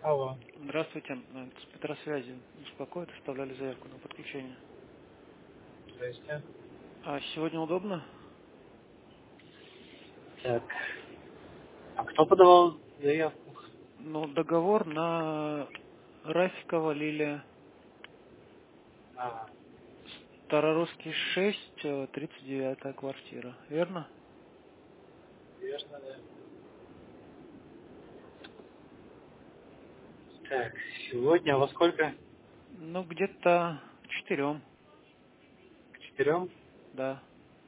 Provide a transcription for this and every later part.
Алло, Здравствуйте. С Петросвязи. Беспокоит, оставляли заявку на подключение. здрасте. А сегодня удобно? Так, а кто подавал заявку? Ну, договор на Рафикова Лилия. А, Старорусский 6, 39 квартира. Верно? верно, да. Так, сегодня во сколько? Ну, где-то к 4. К 4? Да.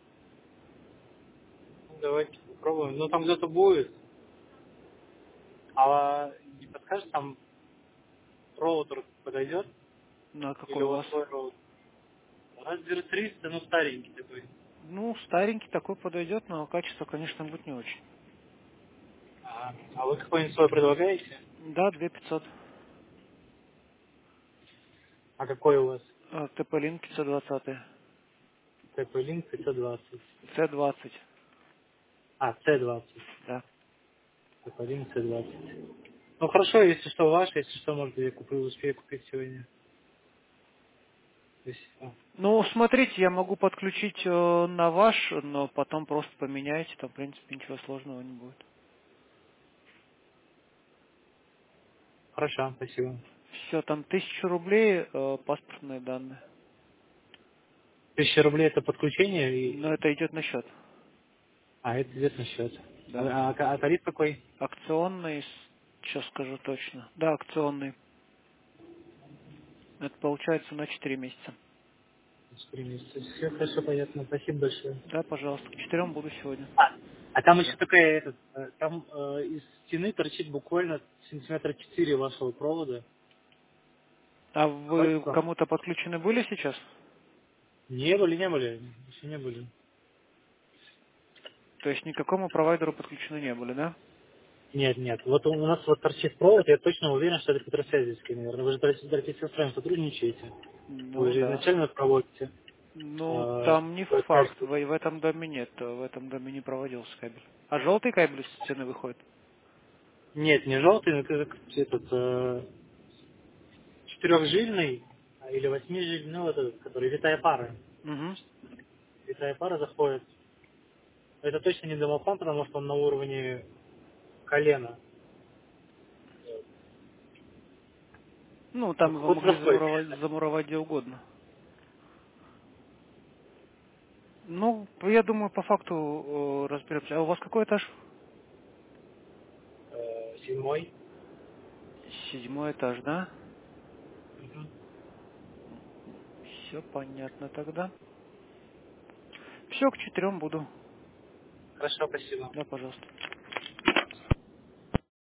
Ну, давайте попробуем. Ну, там кто-то будет. А не подскажешь, там роутер подойдет? На Или какой у у вас вас? свой роутер? У нас 300, ну, старенький такой. Ну, старенький такой подойдет, но качество, конечно, будет не очень. Ага. А вы какой-нибудь свой предлагаете? Да, 2500. А какой у вас? ТП-линк 520. Такой линк 520. С20. А, С20. Да. Такой линк С20. Ну, хорошо, если что, ваш, если что, может, я куплю, успею купить сегодня. То есть, Ну, смотрите, я могу подключить на ваш, но потом просто поменяйте, там, в принципе, ничего сложного не будет. хорошо, спасибо. Все, там 1000 рублей, паспортные данные. 1000 рублей это подключение, Но и... это идет на счет, Это идет на счет. да. А тариф какой? Акционный, сейчас скажу точно. Да, акционный. Это получается на 4 месяца. 4 месяца. Все хорошо, понятно. Спасибо большое. Да, пожалуйста, к 4 буду сегодня. А там еще Да. такая, там из стены торчит буквально сантиметра 4 вашего провода. А Хватит вы вам? кому-то подключены были сейчас? Не были, еще не были. То есть никакому провайдеру подключены не были, да? Нет. Вот у нас вот торчит провод, я точно уверен, что это Петросвязевский, наверное. Вы же с вами сотрудничаете. Вы Ну же да. изначально проводите. Ну, э, там не вот факт. качество. В этом доме нет. В этом доме не проводился кабель. А желтый кабель из стены выходит? Нет, не желтый, но это этот четырехжильный или восьмижильный, ну, вот этот, который витая пара. Угу. Витая пара заходит. Это точно не домофон, потому что он на уровне колена. Ну, Ну, там его какой-то могли заходит. замуровать где угодно. Ну, я думаю, по факту разберемся. А у вас какой этаж? 7. 7 этаж, да? Мгм. Все понятно тогда. Все, к 4 буду. Хорошо, спасибо. Да, пожалуйста.